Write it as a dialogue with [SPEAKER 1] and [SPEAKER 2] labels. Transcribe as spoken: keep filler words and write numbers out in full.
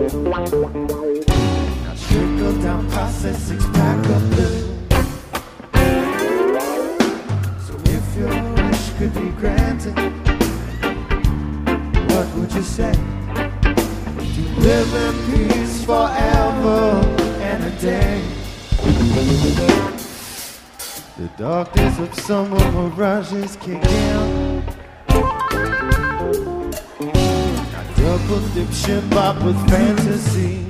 [SPEAKER 1] Now trickle down past that six pack of blue. So if your wish could be granted, what would you say? To live in peace forever and a day. The darkness of summer mirages kick in. Double dip shit bop with fantasy.